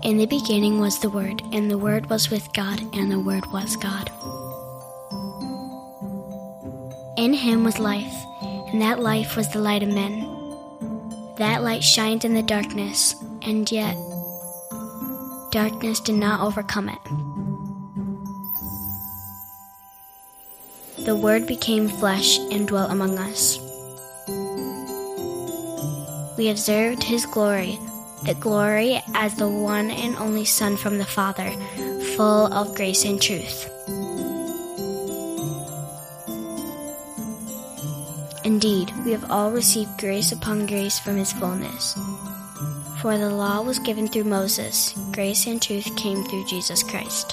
In the beginning was the Word, and the Word was with God, and the Word was God. In him was life, and that life was the light of men. That light shined in the darkness, and yet darkness did not overcome it. The Word became flesh and dwelt among us. We observed his glory, the glory as the one and only Son from the Father, full of grace and truth. Indeed, we have all received grace upon grace from his fullness. For the law was given through Moses, grace and truth came through Jesus Christ.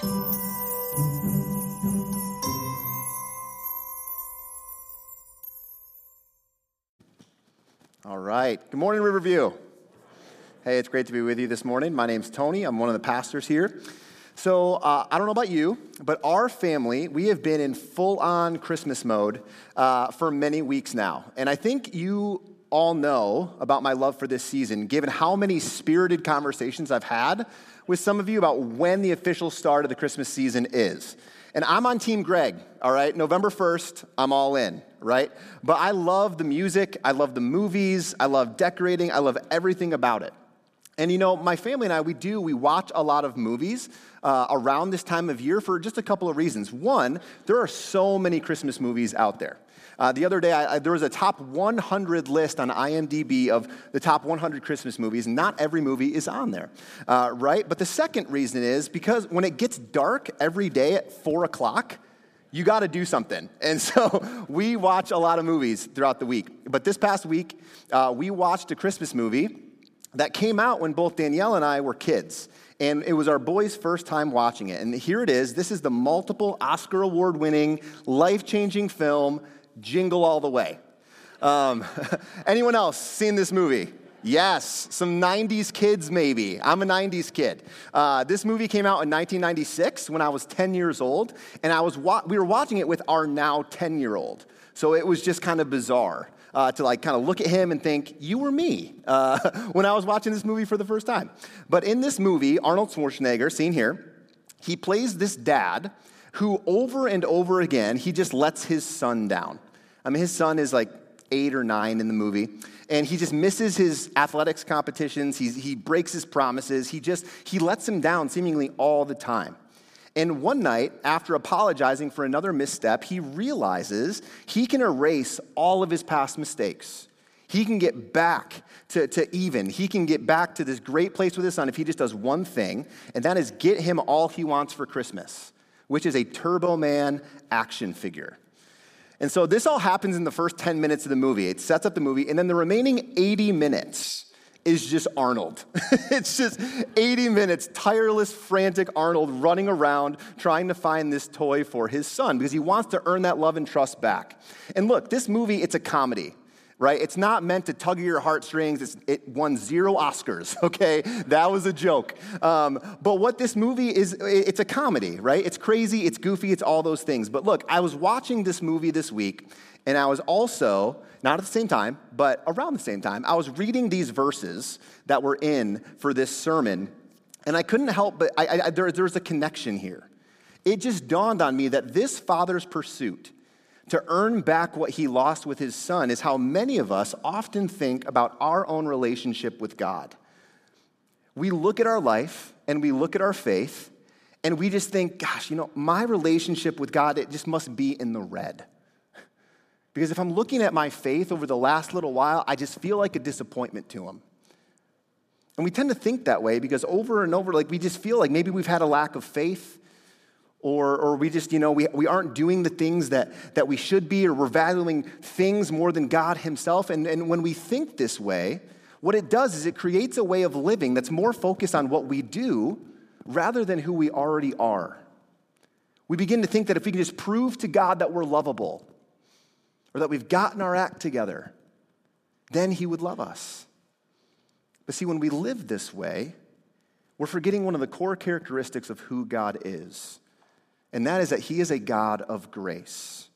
All right. Good morning, Riverview. Hey, it's great to be with you this morning. My name's Tony. I'm one of the pastors here. So I don't know about you, but our family, we have been in full-on Christmas mode for many weeks now. And I think you all know about my love for this season, given how many spirited conversations I've had with some of you about when the official start of the Christmas season is. And I'm on Team Greg, all right? November 1st, I'm all in, right? But I love the music, I love the movies, I love decorating, I love everything about it. And you know, my family and I, we watch a lot of movies around this time of year for just a couple of reasons. One, there are so many Christmas movies out there. The other day, there was a top 100 list on IMDb of the top 100 Christmas movies. Not every movie is on there, right? But the second reason is because when it gets dark every day at 4 o'clock, you got to do something. And so we watch a lot of movies throughout the week. But this past week, we watched a Christmas movie that came out when both Danielle and I were kids. And it was our boys' first time watching it. And here it is. This is the multiple Oscar award-winning, life-changing film, Jingle All the Way. Anyone else seen this movie? Yes, some 90s kids maybe. I'm a 90s kid. This movie came out in 1996 when I was 10 years old. And we were watching it with our now 10-year-old. So it was just kind of bizarre. To kind of look at him and think, you were me, when I was watching this movie for the first time. But in this movie, Arnold Schwarzenegger, seen here, he plays this dad who over and over again, he just lets his son down. I mean, his son is like 8 or 9 in the movie, and he just misses his athletics competitions. He breaks his promises. He lets him down seemingly all the time. And one night, after apologizing for another misstep, he realizes he can erase all of his past mistakes. He can get back to even. He can get back to this great place with his son if he just does one thing, and that is get him all he wants for Christmas, which is a Turbo Man action figure. And so this all happens in the first 10 minutes of the movie. It sets up the movie, and then the remaining 80 minutes is just Arnold. It's just 80 minutes, tireless, frantic Arnold running around trying to find this toy for his son because he wants to earn that love and trust back. And look, this movie, it's a comedy, right? It's not meant to tug at your heartstrings. It won 0 Oscars, okay? That was a joke. But what this movie is, it's a comedy, right? It's crazy, it's goofy, it's all those things. But look, I was watching this movie this week, and I was also, not at the same time, but around the same time, I was reading these verses that were in for this sermon, and I couldn't help but, there's a connection here. It just dawned on me that this father's pursuit to earn back what he lost with his son is how many of us often think about our own relationship with God. We look at our life, and we look at our faith, and we just think, gosh, my relationship with God, it just must be in the red. Because if I'm looking at my faith over the last little while, I just feel like a disappointment to him. And we tend to think that way because over and over, we just feel like maybe we've had a lack of faith or we just, we aren't doing the things that we should be, or we're valuing things more than God himself. And when we think this way, what it does is it creates a way of living that's more focused on what we do rather than who we already are. We begin to think that if we can just prove to God that we're lovable, or that we've gotten our act together, then he would love us. But see, when we live this way, we're forgetting one of the core characteristics of who God is. And that is that he is a God of grace.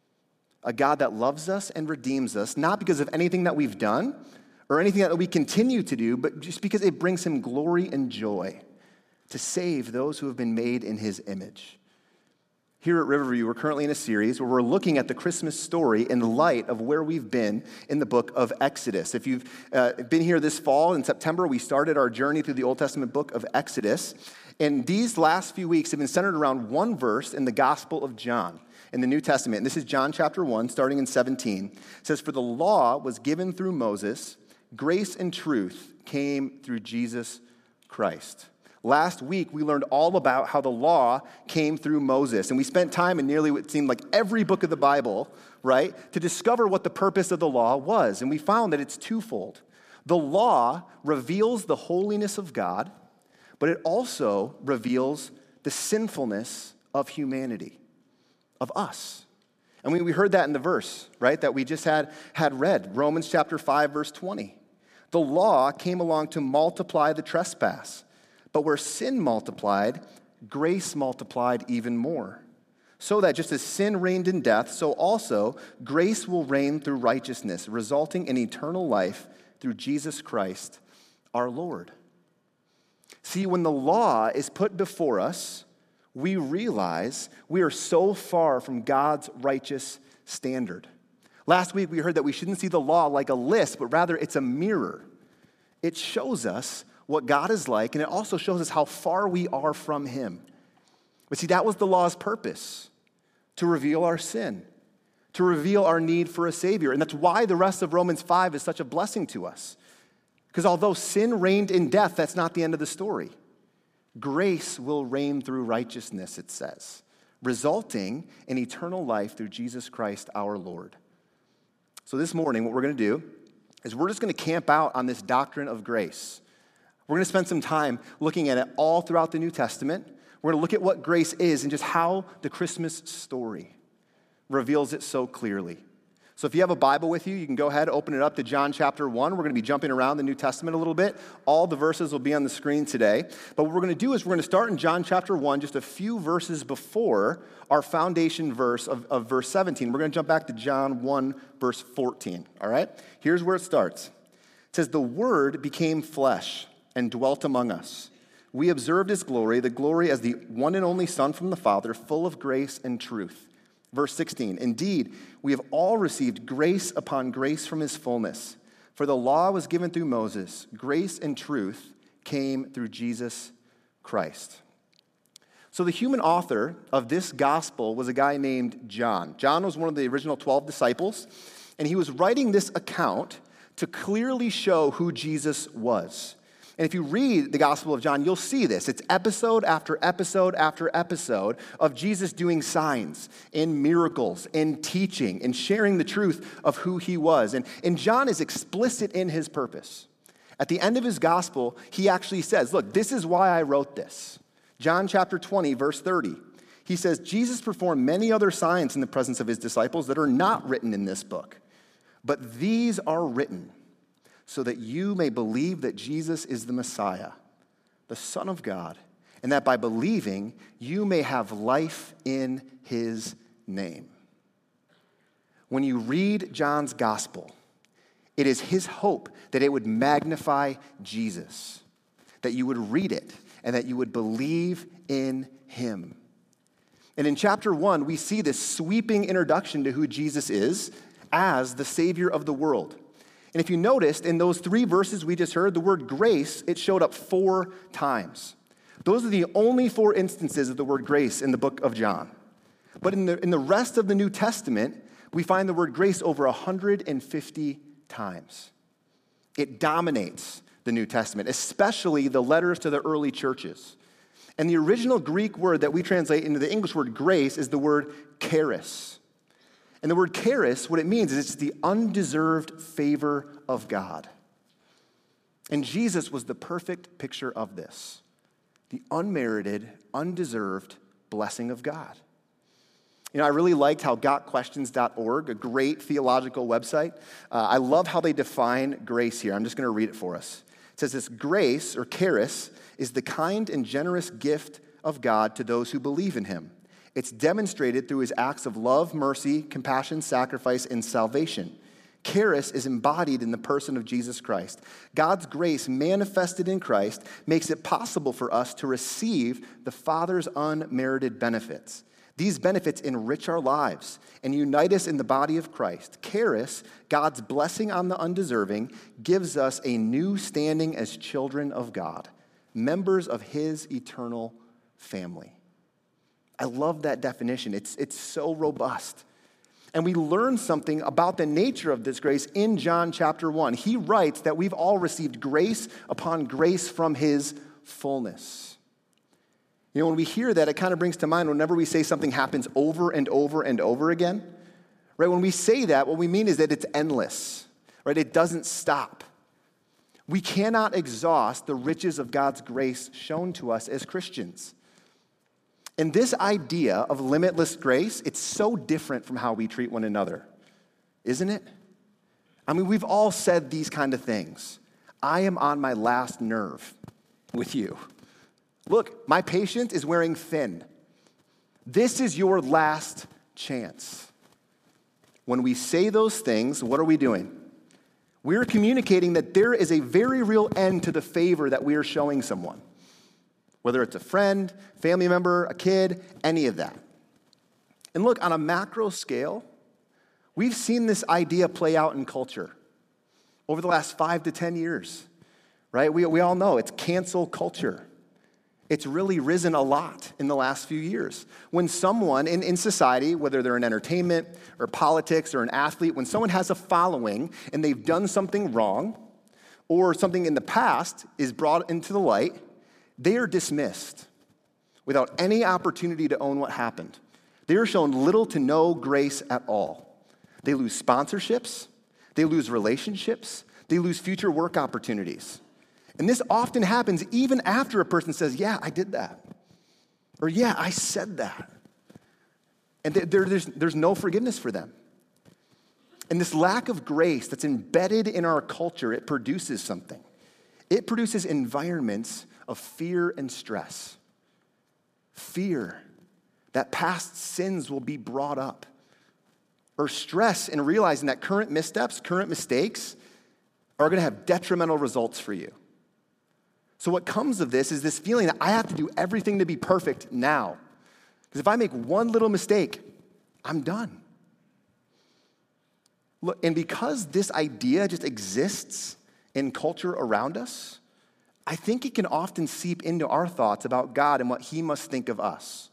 A God that loves us and redeems us, not because of anything that we've done or anything that we continue to do, but just because it brings him glory and joy. to save those who have been made in his image. Here at Riverview, we're currently in a series where we're looking at the Christmas story in light of where we've been in the book of Exodus. If you've been here this fall, in September, we started our journey through the Old Testament book of Exodus. And these last few weeks have been centered around one verse in the Gospel of John in the New Testament. And this is John chapter 1, starting in 17. It says, "For the law was given through Moses, grace and truth came through Jesus Christ." Last week, we learned all about how the law came through Moses, and we spent time in nearly what seemed like every book of the Bible, right, to discover what the purpose of the law was, and we found that it's twofold. The law reveals the holiness of God, but it also reveals the sinfulness of humanity, of us. And we heard that in the verse, right, that we just had read, Romans chapter 5, verse 20. The law came along to multiply the trespass. But where sin multiplied, grace multiplied even more. So that just as sin reigned in death, so also grace will reign through righteousness, resulting in eternal life through Jesus Christ, our Lord. See, when the law is put before us, we realize we are so far from God's righteous standard. Last week, we heard that we shouldn't see the law like a list, but rather it's a mirror. It shows us what God is like, and it also shows us how far we are from him. But see, that was the law's purpose, to reveal our sin, to reveal our need for a Savior. And that's why the rest of Romans 5 is such a blessing to us. Because although sin reigned in death, that's not the end of the story. Grace will reign through righteousness, it says, resulting in eternal life through Jesus Christ our Lord. So this morning, what we're going to do is we're just going to camp out on this doctrine of grace. We're going to spend some time looking at it all throughout the New Testament. We're going to look at what grace is and just how the Christmas story reveals it so clearly. So if you have a Bible with you, you can go ahead, open it up to John chapter 1. We're going to be jumping around the New Testament a little bit. All the verses will be on the screen today. But what we're going to do is we're going to start in John chapter 1, just a few verses before our foundation verse of verse 17. We're going to jump back to John 1, verse 14. All right? Here's where it starts. It says, "The Word became flesh and dwelt among us. We observed his glory, the glory as the one and only Son from the Father, full of grace and truth." Verse 16, "Indeed, we have all received grace upon grace from his fullness. For the law was given through Moses. Grace and truth came through Jesus Christ." So the human author of this gospel was a guy named John. John was one of the original 12 disciples, and he was writing this account to clearly show who Jesus was. And if you read the Gospel of John, you'll see this. It's episode after episode after episode of Jesus doing signs and miracles and teaching and sharing the truth of who he was. And John is explicit in his purpose. At the end of his gospel, he actually says, look, this is why I wrote this. John chapter 20, verse 30. He says, "Jesus performed many other signs in the presence of his disciples that are not written in this book. But these are written so that you may believe that Jesus is the Messiah, the Son of God, and that by believing you may have life in his name." When you read John's gospel, it is his hope that it would magnify Jesus, that you would read it and that you would believe in him. And in chapter 1, we see this sweeping introduction to who Jesus is as the Savior of the world. And if you noticed, in those 3 verses we just heard, the word grace, it showed up 4 times. Those are the only 4 instances of the word grace in the book of John. But in the rest of the New Testament, we find the word grace over 150 times. It dominates the New Testament, especially the letters to the early churches. And the original Greek word that we translate into the English word grace is the word charis. And the word charis, what it means is it's the undeserved favor of God. And Jesus was the perfect picture of this, the unmerited, undeserved blessing of God. You know, I really liked how gotquestions.org, a great theological website, I love how they define grace here. I'm just going to read it for us. It says this: grace, or charis, is the kind and generous gift of God to those who believe in him. It's demonstrated through his acts of love, mercy, compassion, sacrifice, and salvation. Charis is embodied in the person of Jesus Christ. God's grace manifested in Christ makes it possible for us to receive the Father's unmerited benefits. These benefits enrich our lives and unite us in the body of Christ. Charis, God's blessing on the undeserving, gives us a new standing as children of God, members of his eternal family. I love that definition. It's so robust. And we learn something about the nature of this grace in John chapter 1. He writes that we've all received grace upon grace from his fullness. You know, when we hear that, it kind of brings to mind whenever we say something happens over and over and over again, right? When we say that, what we mean is that it's endless, right? It doesn't stop. We cannot exhaust the riches of God's grace shown to us as Christians. And this idea of limitless grace, it's so different from how we treat one another, isn't it? I mean, we've all said these kind of things. I am on my last nerve with you. Look, my patient is wearing thin. This is your last chance. When we say those things, what are we doing? We're communicating that there is a very real end to the favor that we are showing someone. Whether it's a friend, family member, a kid, any of that. And look, on a macro scale, we've seen this idea play out in culture over the last 5 to 10 years, right? We all know it's cancel culture. It's really risen a lot in the last few years. When someone in society, whether they're in entertainment or politics or an athlete, when someone has a following and they've done something wrong or something in the past is brought into the light, they are dismissed without any opportunity to own what happened. They are shown little to no grace at all. They lose sponsorships, they lose relationships, they lose future work opportunities. And this often happens even after a person says, yeah, I did that. Or yeah, I said that. And there's no forgiveness for them. And this lack of grace that's embedded in our culture, it produces something. It produces environments of fear and stress. Fear that past sins will be brought up. Or stress in realizing that current missteps, current mistakes are going to have detrimental results for you. So what comes of this is this feeling that I have to do everything to be perfect now. Because if I make one little mistake, I'm done. Look, and because this idea just exists in culture around us, I think it can often seep into our thoughts about God and what he must think of us.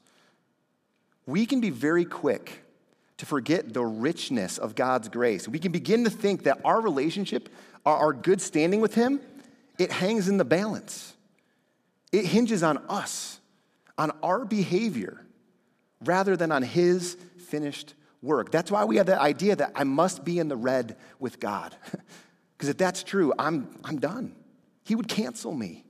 We can be very quick to forget the richness of God's grace. We can begin to think that our relationship, our good standing with him, it hangs in the balance. It hinges on us, on our behavior, rather than on his finished work. That's why we have that idea that I must be in the red with God. Because if that's true, I'm done. He would cancel me.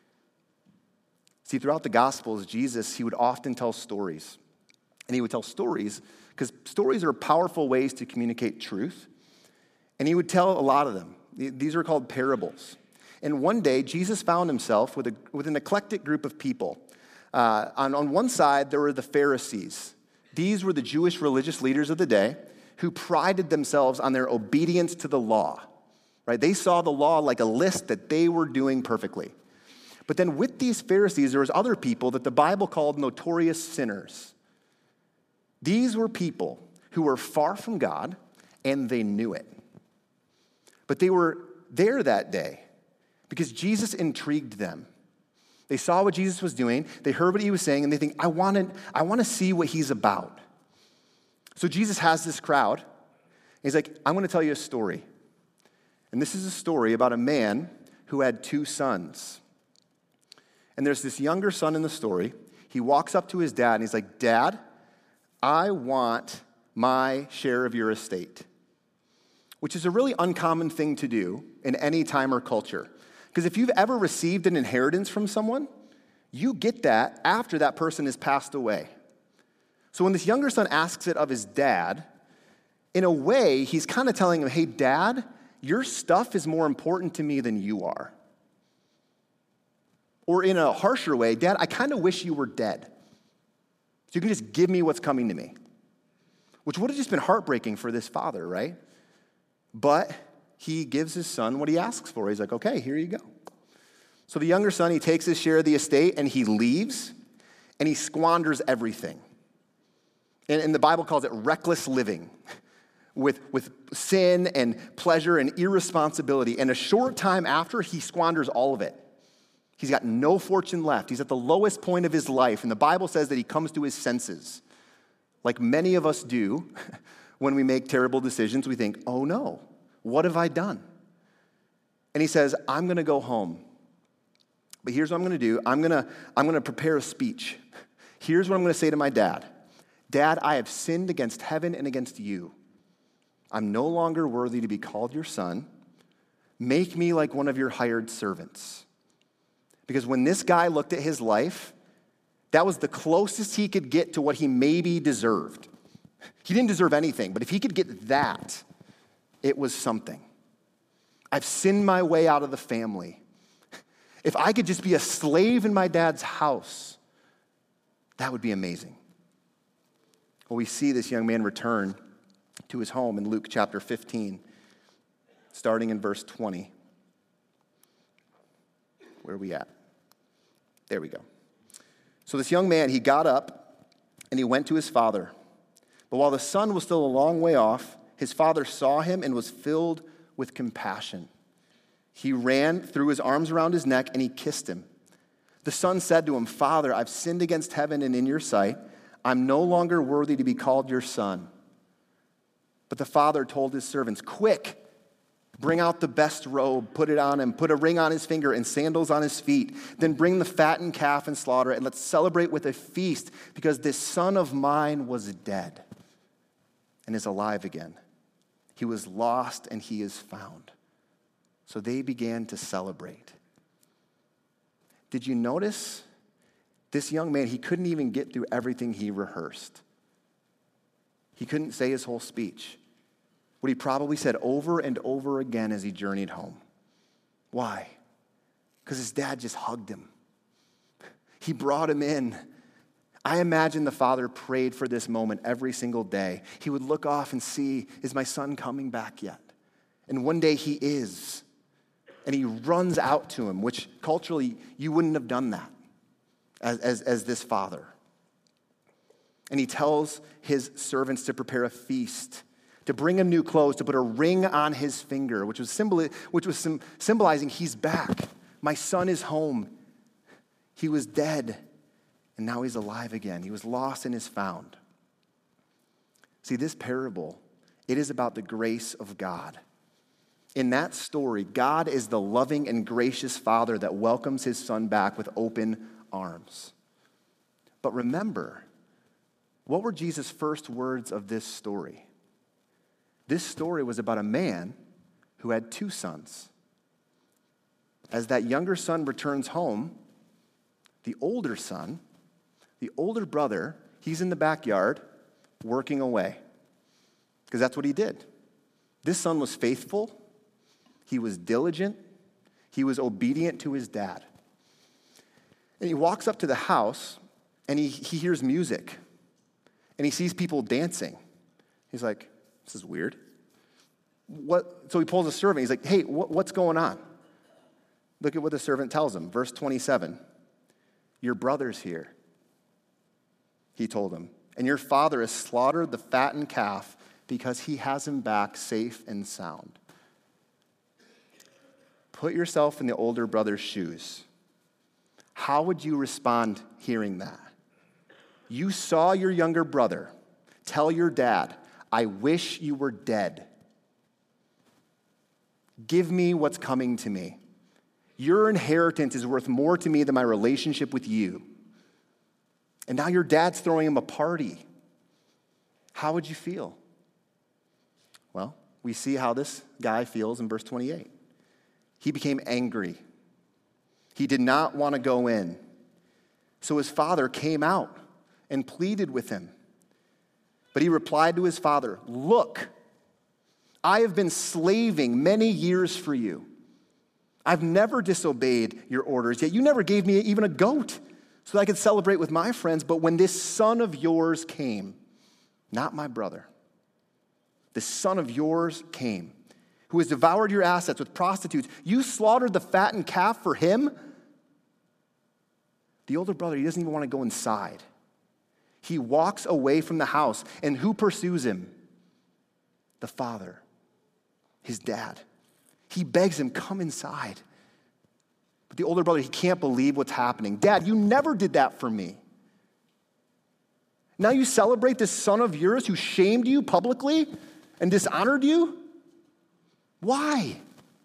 See, throughout the Gospels, Jesus, he would often tell stories. And he would tell stories because stories are powerful ways to communicate truth. And he would tell a lot of them. These are called parables. And one day, Jesus found himself with an eclectic group of people. On one side, there were the Pharisees. These were the Jewish religious leaders of the day who prided themselves on their obedience to the law. Right? They saw the law like a list that they were doing perfectly. But then with these Pharisees, there was other people that the Bible called notorious sinners. These were people who were far from God, and they knew it. But they were there that day because Jesus intrigued them. They saw what Jesus was doing, they heard what he was saying, and they think, I want to see what he's about. So Jesus has this crowd, and he's like, I'm going to tell you a story. And this is a story about a man who had 2 sons. And there's this younger son in the story. He walks up to his dad, and he's like, Dad, I want my share of your estate. Which is a really uncommon thing to do in any time or culture. Because if you've ever received an inheritance from someone, you get that after that person has passed away. So when this younger son asks it of his dad, in a way, he's kind of telling him, hey, Dad, your stuff is more important to me than you are. Or in a harsher way, Dad, I kind of wish you were dead. So you can just give me what's coming to me. Which would have just been heartbreaking for this father, right? But he gives his son what he asks for. He's like, okay, here you go. So the younger son, he takes his share of the estate and he leaves and he squanders everything. And the Bible calls it reckless living with sin and pleasure and irresponsibility. And a short time after, he squanders all of it. He's got no fortune left. He's at the lowest point of his life. And the Bible says that he comes to his senses. Like many of us do when we make terrible decisions, we think, oh no, what have I done? And he says, I'm going to go home. But here's what I'm going to do. I'm going to prepare a speech. Here's what I'm going to say to my dad. Dad, I have sinned against heaven and against you. I'm no longer worthy to be called your son. Make me like one of your hired servants. Because when this guy looked at his life, that was the closest he could get to what he maybe deserved. He didn't deserve anything, but if he could get that, it was something. I've sinned my way out of the family. If I could just be a slave in my dad's house, that would be amazing. Well, we see this young man return to his home in Luke chapter 15, starting in verse 20. Where are we at? There we go. So this young man, he got up and he went to his father. But while the son was still a long way off, his father saw him and was filled with compassion. He ran, threw his arms around his neck, and he kissed him. The son said to him, Father, I've sinned against heaven and in your sight. I'm no longer worthy to be called your son. But the father told his servants, quick, bring out the best robe, put it on him, put a ring on his finger and sandals on his feet. Then bring the fattened calf and slaughter it, and let's celebrate with a feast, because this son of mine was dead and is alive again. He was lost and he is found. So they began to celebrate. Did you notice this young man, he couldn't even get through everything he rehearsed. He couldn't say his whole speech. What he probably said over and over again as he journeyed home. Why? Because his dad just hugged him. He brought him in. I imagine the father prayed for this moment every single day. He would look off and see, is my son coming back yet? And one day he is. And he runs out to him, which culturally you wouldn't have done that as this father. And he tells his servants to prepare a feast, to bring him new clothes, to put a ring on his finger, which was symbolizing he's back. My son is home. He was dead, and now he's alive again. He was lost and is found. See, this parable, it is about the grace of God. In that story, God is the loving and gracious Father that welcomes his son back with open arms. But remember, what were Jesus' first words of this story? This story was about a man who had two sons. As that younger son returns home, the older son, the older brother, he's in the backyard working away. Because that's what he did. This son was faithful. He was diligent. He was obedient to his dad. And he walks up to the house, and he hears music. And he sees people dancing. He's like, this is weird. So he pulls a servant. He's like, hey, what's going on? Look at what the servant tells him. Verse 27. Your brother's here, he told him. And your father has slaughtered the fattened calf because he has him back safe and sound. Put yourself in the older brother's shoes. How would you respond hearing that? You saw your younger brother tell your dad, I wish you were dead. Give me what's coming to me. Your inheritance is worth more to me than my relationship with you. And now your dad's throwing him a party. How would you feel? Well, we see how this guy feels in verse 28. He became angry. He did not want to go in. So his father came out and pleaded with him. But he replied to his father, look, I have been slaving many years for you. I've never disobeyed your orders, yet you never gave me even a goat so that I could celebrate with my friends. But when this son of yours came, not my brother, this son of yours came, who has devoured your assets with prostitutes. You slaughtered the fattened calf for him? The older brother, he doesn't even want to go inside. He walks away from the house, and who pursues him? The father, his dad. He begs him, come inside. But the older brother, he can't believe what's happening. Dad, you never did that for me. Now you celebrate this son of yours who shamed you publicly and dishonored you? Why?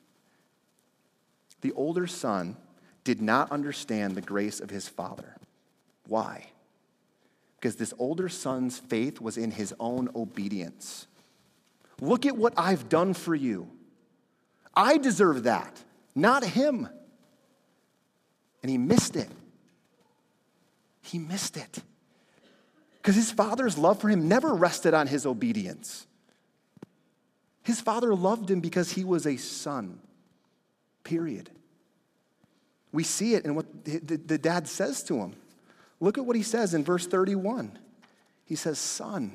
The older son did not understand the grace of his father. Why? Because this older son's faith was in his own obedience. Look at what I've done for you. I deserve that, not him. And he missed it. He missed it. Because his father's love for him never rested on his obedience. His father loved him because he was a son, period. We see it in what the dad says to him. Look at what he says in verse 31. He says, son,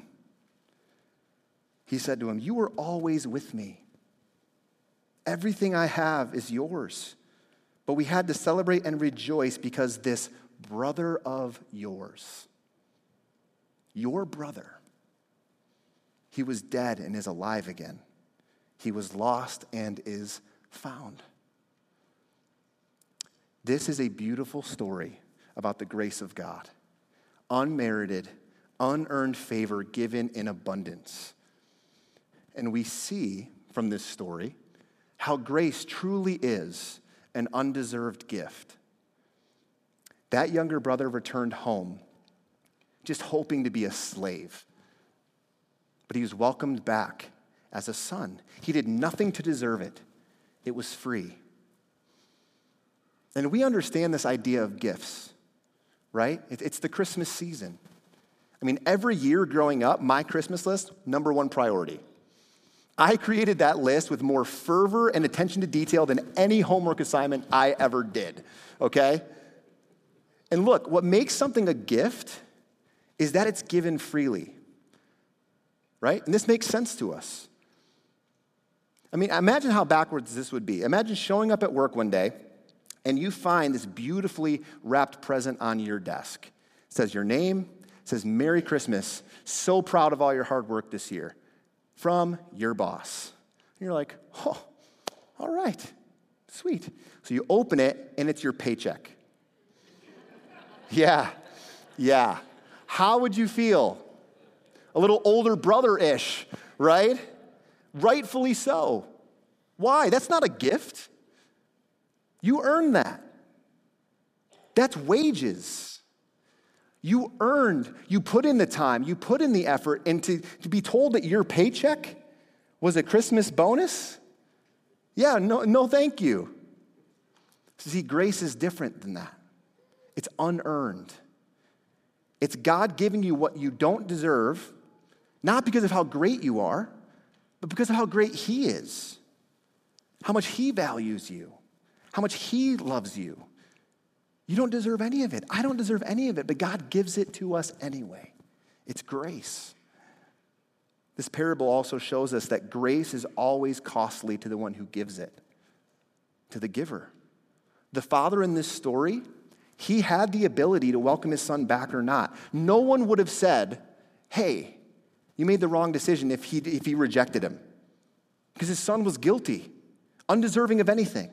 he said to him, you were always with me. Everything I have is yours. But we had to celebrate and rejoice because this brother of yours, your brother, he was dead and is alive again. He was lost and is found. This is a beautiful story about the grace of God. Unmerited, unearned favor given in abundance. And we see from this story how grace truly is an undeserved gift. That younger brother returned home just hoping to be a slave. But he was welcomed back as a son. He did nothing to deserve it. It was free. And we understand this idea of gifts, right? It's the Christmas season. I mean, every year growing up, my Christmas list, number one priority. I created that list with more fervor and attention to detail than any homework assignment I ever did, okay? And look, what makes something a gift is that it's given freely, right? And this makes sense to us. I mean, imagine how backwards this would be. Imagine showing up at work one day and you find this beautifully wrapped present on your desk. It says your name, it says Merry Christmas, so proud of all your hard work this year, from your boss. And you're like, oh, all right, sweet. So you open it and it's your paycheck. Yeah. How would you feel? A little older brother-ish, right? Rightfully so. Why? That's not a gift. You earned that. That's wages. You earned, you put in the time, you put in the effort, and to be told that your paycheck was a Christmas bonus? Yeah, no thank you. See, grace is different than that. It's unearned. It's God giving you what you don't deserve, not because of how great you are, but because of how great He is, how much He values you, how much He loves you. You don't deserve any of it. I don't deserve any of it, but God gives it to us anyway. It's grace. This parable also shows us that grace is always costly to the one who gives it, to the giver. The father in this story, he had the ability to welcome his son back or not. No one would have said, hey, you made the wrong decision if he rejected him. Because his son was guilty, undeserving of anything.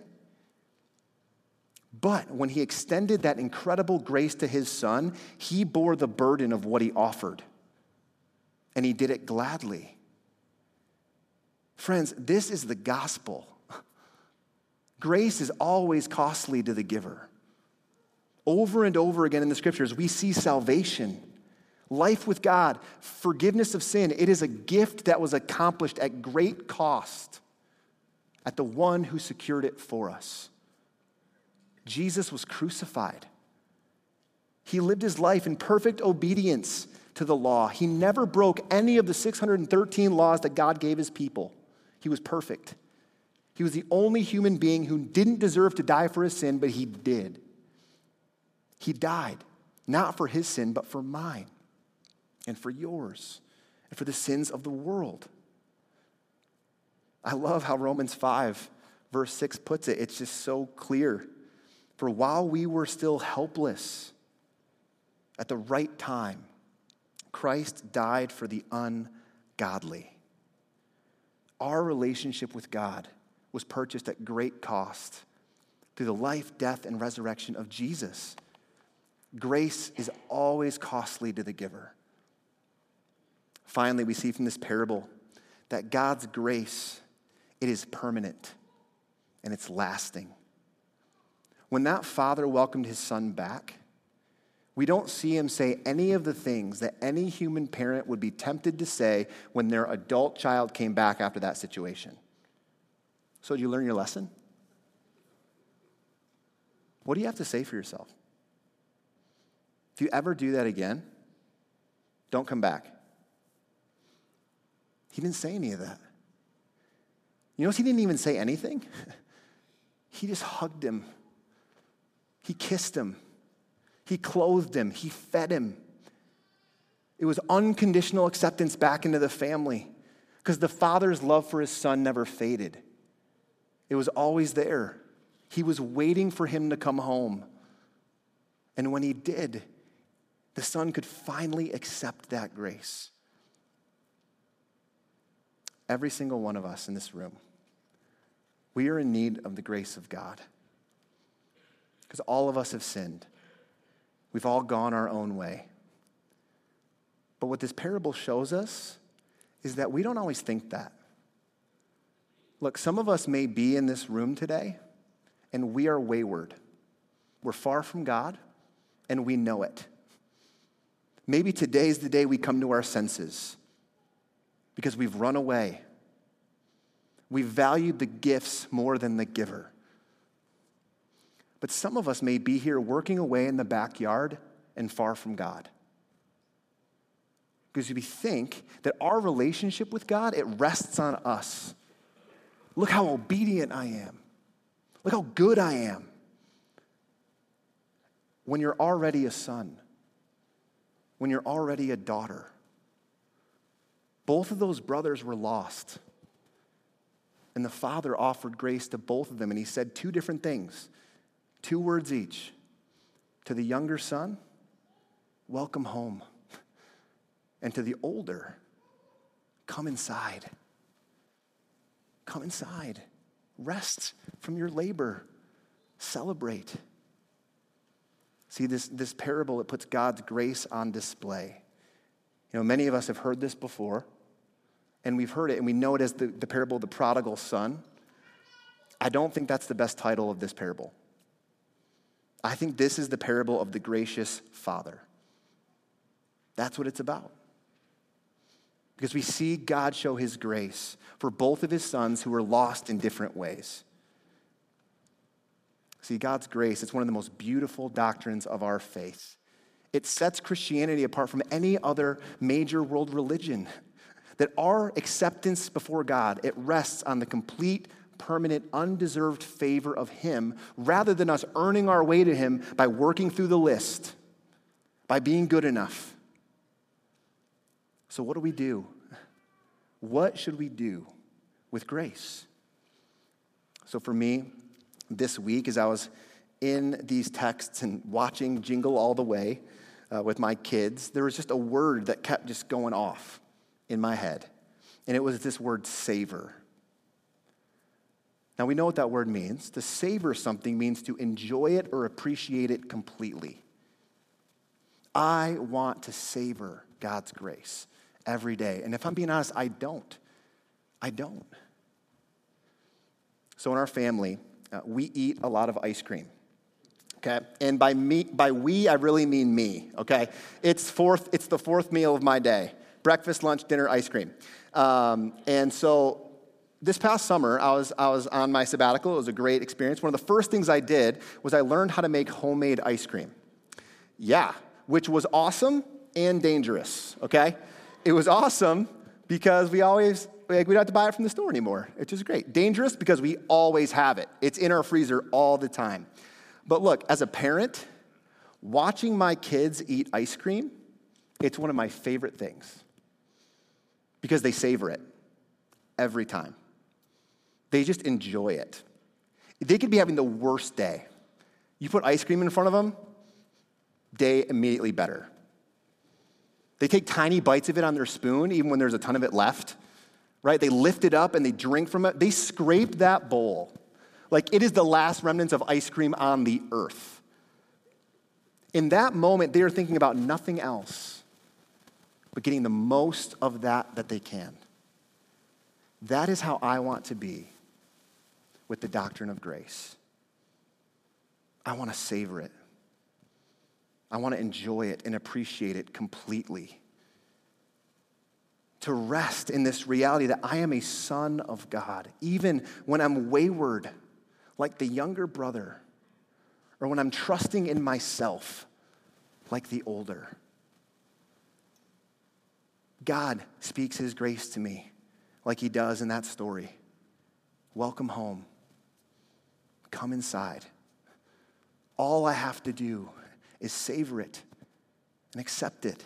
But when he extended that incredible grace to his son, he bore the burden of what he offered. And he did it gladly. Friends, this is the gospel. Grace is always costly to the giver. Over and over again in the scriptures, we see salvation, life with God, forgiveness of sin. It is a gift that was accomplished at great cost at the one who secured it for us. Jesus was crucified. He lived his life in perfect obedience to the law. He never broke any of the 613 laws that God gave his people. He was perfect. He was the only human being who didn't deserve to die for his sin, but he did. He died, not for his sin, but for mine and for yours and for the sins of the world. I love how Romans 5, verse 6 puts it. It's just so clear. For while we were still helpless, at the right time, Christ died for the ungodly. Our relationship with God was purchased at great cost through the life, death, and resurrection of Jesus. Grace is always costly to the giver. Finally, we see from this parable that God's grace, it is permanent and it's lasting. When that father welcomed his son back, we don't see him say any of the things that any human parent would be tempted to say when their adult child came back after that situation. So did you learn your lesson? What do you have to say for yourself? If you ever do that again, don't come back. He didn't say any of that. You notice he didn't even say anything? He just hugged him. He kissed him. He clothed him. He fed him. It was unconditional acceptance back into the family because the father's love for his son never faded. It was always there. He was waiting for him to come home. And when he did, the son could finally accept that grace. Every single one of us in this room, we are in need of the grace of God. Because all of us have sinned. We've all gone our own way. But what this parable shows us is that we don't always think that. Look, some of us may be in this room today, and we are wayward. We're far from God, and we know it. Maybe today's the day we come to our senses because we've run away. We valued the gifts more than the giver. But some of us may be here working away in the backyard and far from God. Because we think that our relationship with God, it rests on us. Look how obedient I am. Look how good I am. When you're already a son, when you're already a daughter, both of those brothers were lost. And the father offered grace to both of them, and he said two different things. 2 words each. To the younger son, welcome home. And to the older, come inside. Come inside. Rest from your labor. Celebrate. See, this parable, it puts God's grace on display. You know, many of us have heard this before, and we've heard it, and we know it as the parable of the prodigal son. I don't think that's the best title of this parable. I think this is the parable of the gracious father. That's what it's about. Because we see God show his grace for both of his sons who were lost in different ways. See, God's grace, it's one of the most beautiful doctrines of our faith. It sets Christianity apart from any other major world religion. That our acceptance before God, it rests on the complete, permanent, undeserved favor of him rather than us earning our way to him by working through the list, by being good enough. So what do? What should we do with grace? So for me, this week, as I was in these texts and watching Jingle All the Way with my kids, there was just a word that kept just going off in my head. And it was this word savor. Now we know what that word means. To savor something means to enjoy it or appreciate it completely. I want to savor God's grace every day. And if I'm being honest, I don't. So in our family, we eat a lot of ice cream. Okay? And by we, I really mean me, okay? It's the fourth meal of my day. Breakfast, lunch, dinner, ice cream. And so this past summer, I was on my sabbatical. It was a great experience. One of the first things I did was I learned how to make homemade ice cream. Yeah, which was awesome and dangerous, okay? It was awesome because we don't have to buy it from the store anymore, which is great. Dangerous because we always have it. It's in our freezer all the time. But look, as a parent, watching my kids eat ice cream, it's one of my favorite things because they savor it every time. They just enjoy it. They could be having the worst day. You put ice cream in front of them, day immediately better. They take tiny bites of it on their spoon, even when there's a ton of it left, right? They lift it up and they drink from it. They scrape that bowl like it is the last remnants of ice cream on the earth. In that moment, they are thinking about nothing else but getting the most of that they can. That is how I want to be with the doctrine of grace. I want to savor it. I want to enjoy it and appreciate it completely. To rest in this reality that I am a son of God, even when I'm wayward, like the younger brother, or when I'm trusting in myself, like the older. God speaks his grace to me like he does in that story. Welcome home. Come inside. All I have to do is savor it and accept it.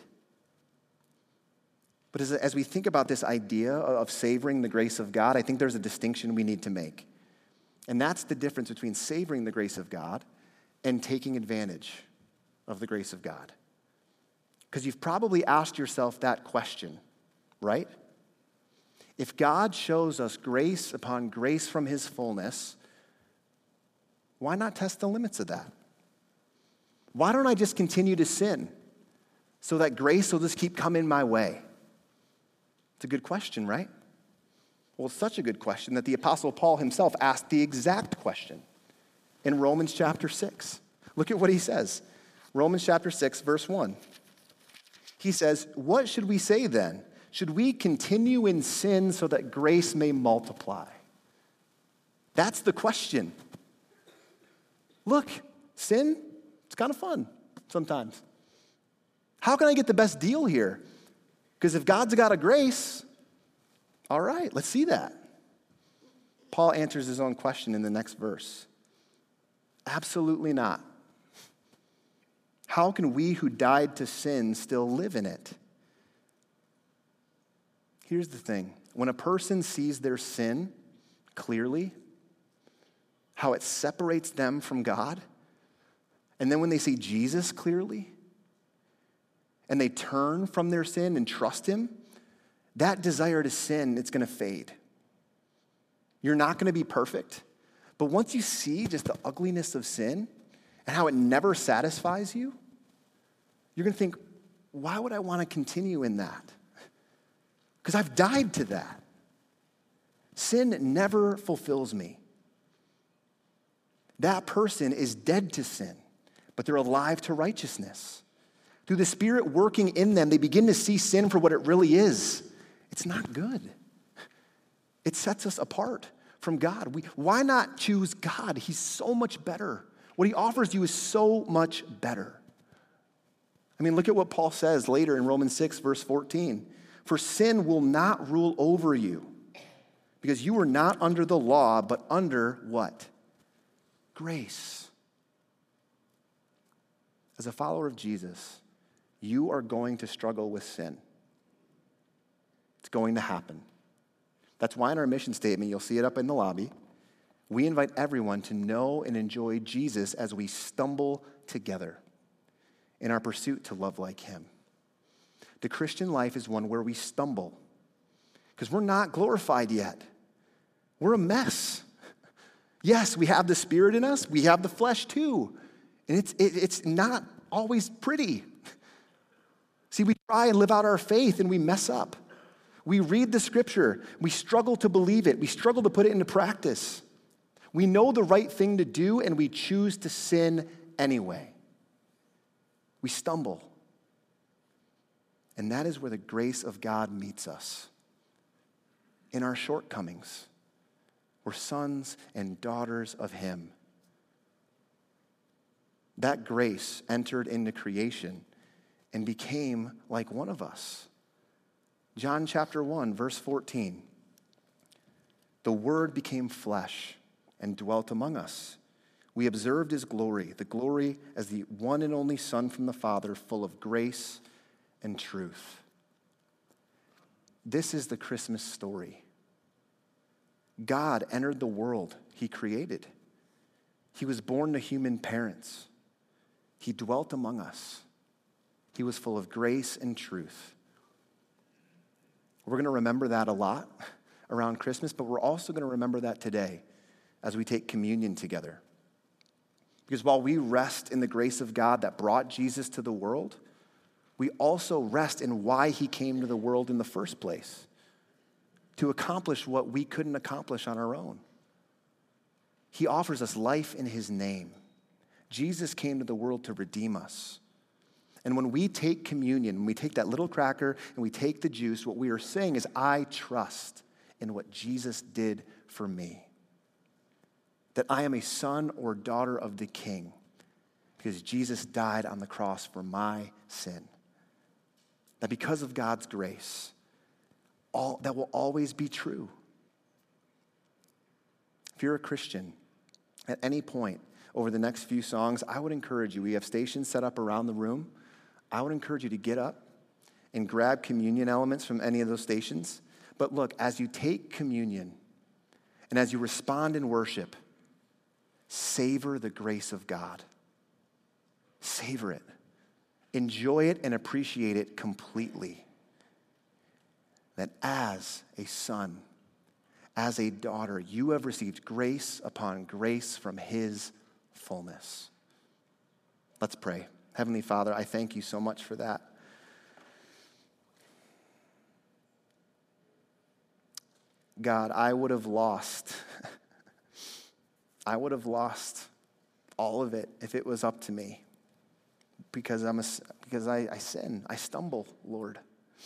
But as we think about this idea of savoring the grace of God, I think there's a distinction we need to make. And that's the difference between savoring the grace of God and taking advantage of the grace of God. Because you've probably asked yourself that question, right? If God shows us grace upon grace from his fullness, why not test the limits of that? Why don't I just continue to sin so that grace will just keep coming my way? It's a good question, right? Well, it's such a good question that the Apostle Paul himself asked the exact question in Romans chapter 6. Look at what he says. Romans chapter 6, verse 1. He says, "What should we say then? Should we continue in sin so that grace may multiply?" That's the question. Look, sin, it's kind of fun sometimes. How can I get the best deal here? Because if God's got a grace, all right, let's see that. Paul answers his own question in the next verse. Absolutely not. How can we who died to sin still live in it? Here's the thing. When a person sees their sin clearly, how it separates them from God, and then when they see Jesus clearly, and they turn from their sin and trust him, that desire to sin, it's going to fade. You're not going to be perfect, but once you see just the ugliness of sin and how it never satisfies you, you're going to think, why would I want to continue in that? Because I've died to that. Sin never fulfills me. That person is dead to sin, but they're alive to righteousness. Through the Spirit working in them, they begin to see sin for what it really is. It's not good. It sets us apart from God. Why not choose God? He's so much better. What he offers you is so much better. I mean, look at what Paul says later in Romans 6, verse 14. "For sin will not rule over you, because you are not under the law, but under" what? Grace. As a follower of Jesus, you are going to struggle with sin. It's going to happen. That's why in our mission statement, you'll see it up in the lobby, we invite everyone to know and enjoy Jesus as we stumble together in our pursuit to love like him. The Christian life is one where we stumble because we're not glorified yet. We're a mess. Yes, we have the Spirit in us. We have the flesh too. And it's not always pretty. See, we try and live out our faith and we mess up. We read the scripture. We struggle to believe it. We struggle to put it into practice. We know the right thing to do and we choose to sin anyway. We stumble. And that is where the grace of God meets us. In our shortcomings. We're sons and daughters of him. That grace entered into creation and became like one of us. John chapter 1, verse 14. "The Word became flesh and dwelt among us. We observed his glory, the glory as the one and only Son from the Father, full of grace and truth." This is the Christmas story. God entered the world he created. He was born to human parents. He dwelt among us. He was full of grace and truth. We're going to remember that a lot around Christmas, but we're also going to remember that today as we take communion together. Because while we rest in the grace of God that brought Jesus to the world, we also rest in why he came to the world in the first place, to accomplish what we couldn't accomplish on our own. He offers us life in his name. Jesus came to the world to redeem us. And when we take communion, when we take that little cracker and we take the juice, what we are saying is, I trust in what Jesus did for me. That I am a son or daughter of the King because Jesus died on the cross for my sin. That because of God's grace, that will always be true. If you're a Christian, at any point over the next few songs, I would encourage you, we have stations set up around the room. I would encourage you to get up and grab communion elements from any of those stations. But look, as you take communion and as you respond in worship, savor the grace of God. Savor it. Enjoy it and appreciate it completely. That as a son, as a daughter, you have received grace upon grace from his fullness. Let's pray. Heavenly Father, I thank you so much for that. God, I would have lost all of it if it was up to me. Because I sin, I stumble, Lord.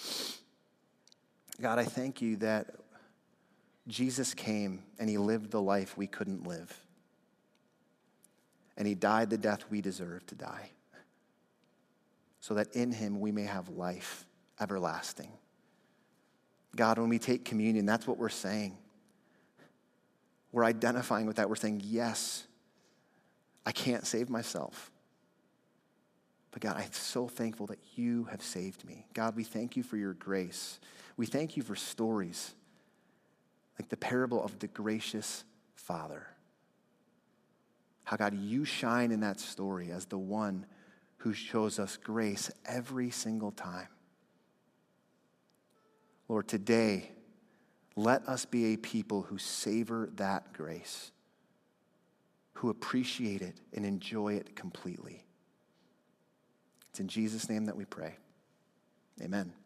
God, I thank you that Jesus came and he lived the life we couldn't live. And he died the death we deserve to die. So that in him we may have life everlasting. God, when we take communion, that's what we're saying. We're identifying with that. We're saying, yes, I can't save myself. But God, I'm so thankful that you have saved me. God, we thank you for your grace. We thank you for stories like the parable of the gracious Father. How, God, you shine in that story as the one who shows us grace every single time. Lord, today, let us be a people who savor that grace, who appreciate it and enjoy it completely. It's in Jesus' name that we pray. Amen.